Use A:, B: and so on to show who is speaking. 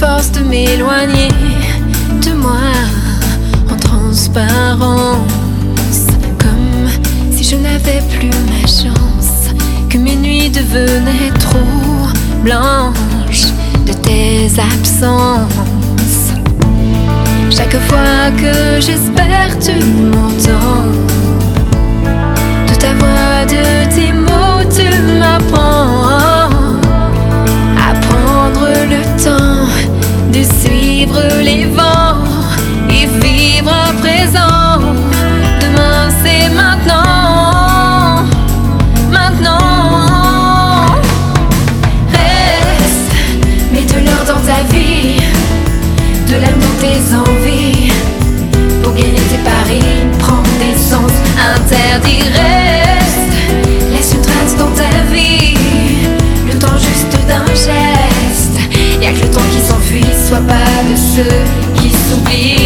A: force de m'éloigner de moi en transparence, comme si je n'avais plus ma chance, que mes nuits devenaient trop blanches de tes absences. Chaque fois que j'espère tu m'entends, de ta voix, de tes mots tu m'apprends à prendre le temps de suivre les vents et vivre à présent. Demain c'est maintenant, maintenant. Reste, mets de l'or dans ta vie, de l'amour, tes envies, pour gagner tes paris, prendre des sens interdits. Reste, laisse une trace dans ta vie, le temps juste d'un geste. Y'a que le temps qui s'enfuit, sois pas de ceux qui s'oublient.